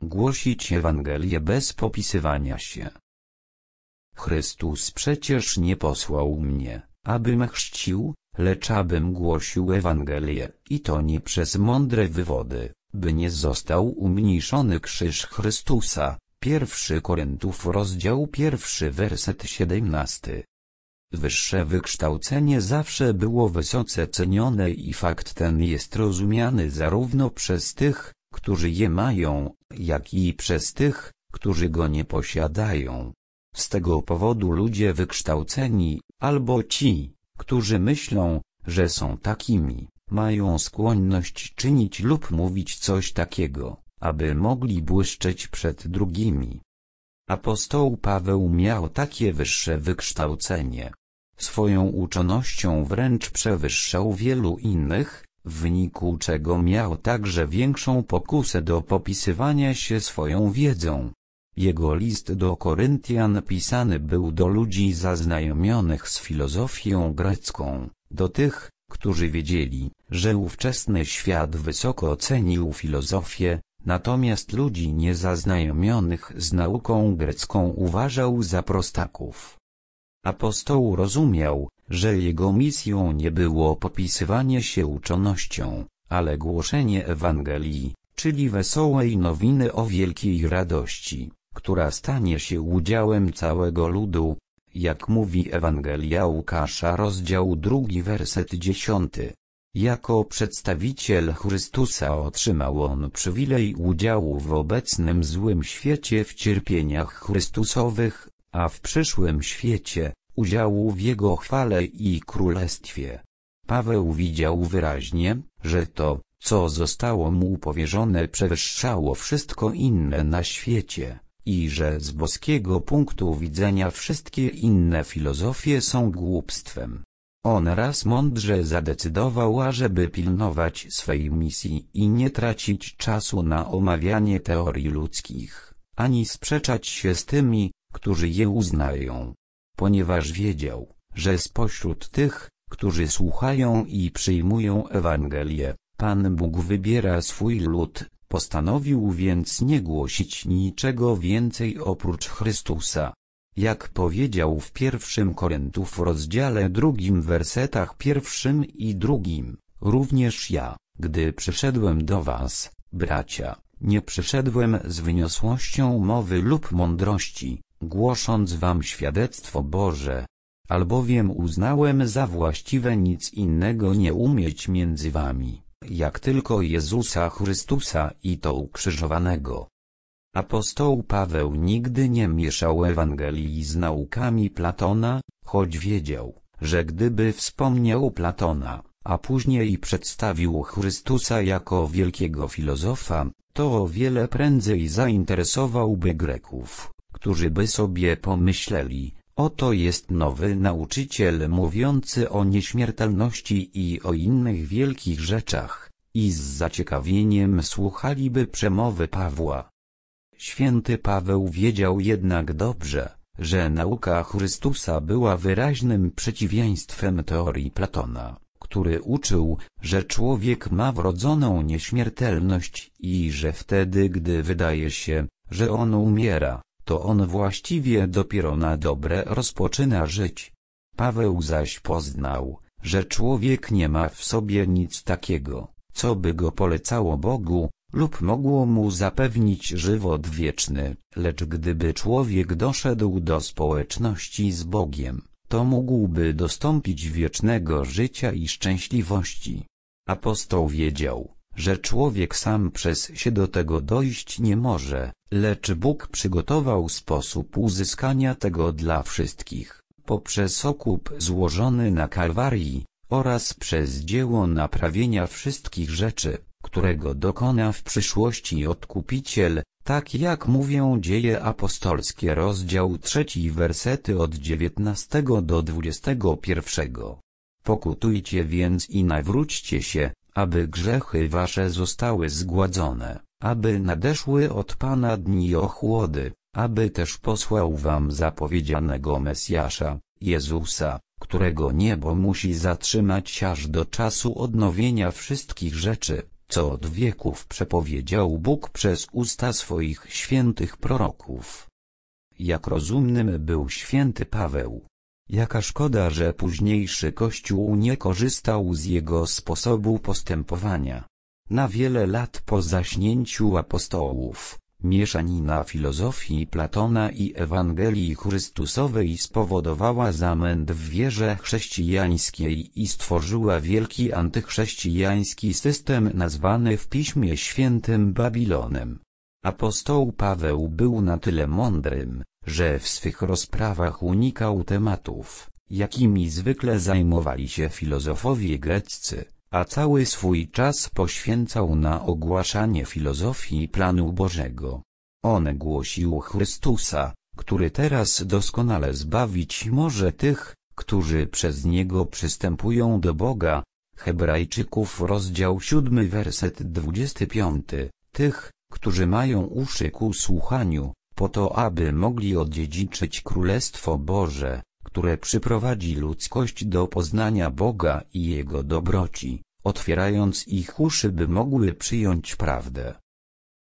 głosić Ewangelię bez popisywania się. Chrystus przecież nie posłał mnie, abym chrzcił, lecz abym głosił Ewangelię, i to nie przez mądre wywody, by nie został umniejszony krzyż Chrystusa. 1 Koryntiów rozdział 1 werset 17. Wyższe wykształcenie zawsze było wysoce cenione i fakt ten jest rozumiany zarówno przez tych, którzy je mają, jak i przez tych, którzy go nie posiadają. Z tego powodu ludzie wykształceni, albo ci, którzy myślą, że są takimi, mają skłonność czynić lub mówić coś takiego, aby mogli błyszczeć przed drugimi. Apostoł Paweł miał takie wyższe wykształcenie. Swoją uczonością wręcz przewyższał wielu innych, w wyniku czego miał także większą pokusę do popisywania się swoją wiedzą. Jego list do Koryntian pisany był do ludzi zaznajomionych z filozofią grecką, do tych, którzy wiedzieli, że ówczesny świat wysoko cenił filozofię, natomiast ludzi niezaznajomionych z nauką grecką uważał za prostaków. Apostoł rozumiał, że jego misją nie było popisywanie się uczonością, ale głoszenie Ewangelii, czyli wesołej nowiny o wielkiej radości, która stanie się udziałem całego ludu, jak mówi Ewangelia Łukasza rozdział 2 werset 10. Jako przedstawiciel Chrystusa otrzymał on przywilej udziału w obecnym złym świecie w cierpieniach Chrystusowych, a w przyszłym świecie udziału w Jego chwale i królestwie. Paweł widział wyraźnie, że to, co zostało mu powierzone, przewyższało wszystko inne na świecie, i że z boskiego punktu widzenia wszystkie inne filozofie są głupstwem. On raz mądrze zadecydował, ażeby pilnować swej misji i nie tracić czasu na omawianie teorii ludzkich, ani sprzeczać się z tymi, którzy je uznają. Ponieważ wiedział, że spośród tych, którzy słuchają i przyjmują Ewangelię, Pan Bóg wybiera swój lud, postanowił więc nie głosić niczego więcej oprócz Chrystusa. Jak powiedział w 1 Koryntiów rozdziale 2 wersetach 1 i 2, również ja, gdy przyszedłem do was, bracia, nie przyszedłem z wyniosłością mowy lub mądrości, głosząc wam świadectwo Boże. Albowiem uznałem za właściwe nic innego nie umieć między wami, jak tylko Jezusa Chrystusa i to ukrzyżowanego. Apostoł Paweł nigdy nie mieszał Ewangelii z naukami Platona, choć wiedział, że gdyby wspomniał Platona, a później przedstawił Chrystusa jako wielkiego filozofa, to o wiele prędzej zainteresowałby Greków, którzy by sobie pomyśleli: oto jest nowy nauczyciel mówiący o nieśmiertelności i o innych wielkich rzeczach, i z zaciekawieniem słuchaliby przemowy Pawła. Święty Paweł wiedział jednak dobrze, że nauka Chrystusa była wyraźnym przeciwieństwem teorii Platona, który uczył, że człowiek ma wrodzoną nieśmiertelność i że wtedy, gdy wydaje się, że on umiera, to on właściwie dopiero na dobre rozpoczyna żyć. Paweł zaś poznał, że człowiek nie ma w sobie nic takiego, co by go polecało Bogu, lub mogło mu zapewnić żywot wieczny, lecz gdyby człowiek doszedł do społeczności z Bogiem, to mógłby dostąpić wiecznego życia i szczęśliwości. Apostoł wiedział, że człowiek sam przez się do tego dojść nie może, lecz Bóg przygotował sposób uzyskania tego dla wszystkich, poprzez okup złożony na Kalwarii, oraz przez dzieło naprawienia wszystkich rzeczy, którego dokona w przyszłości Odkupiciel, tak jak mówią Dzieje Apostolskie rozdział 3 wersety od 19 do 21. Pokutujcie więc i nawróćcie się, aby grzechy wasze zostały zgładzone, aby nadeszły od Pana dni ochłody, aby też posłał wam zapowiedzianego Mesjasza, Jezusa, którego niebo musi zatrzymać aż do czasu odnowienia wszystkich rzeczy, co od wieków przepowiedział Bóg przez usta swoich świętych proroków. Jak rozumnym był święty Paweł. Jaka szkoda, że późniejszy Kościół nie korzystał z jego sposobu postępowania. Na wiele lat po zaśnięciu apostołów, mieszanina filozofii Platona i Ewangelii Chrystusowej spowodowała zamęt w wierze chrześcijańskiej i stworzyła wielki antychrześcijański system nazwany w Piśmie Świętym Babilonem. Apostoł Paweł był na tyle mądrym, że w swych rozprawach unikał tematów, jakimi zwykle zajmowali się filozofowie greccy, a cały swój czas poświęcał na ogłaszanie filozofii planu Bożego. On głosił Chrystusa, który teraz doskonale zbawić może tych, którzy przez Niego przystępują do Boga. Hebrajczyków rozdział 7 werset 25. Tych, którzy mają uszy ku słuchaniu, po to aby mogli odziedziczyć Królestwo Boże, które przyprowadzi ludzkość do poznania Boga i Jego dobroci, otwierając ich uszy, by mogły przyjąć prawdę.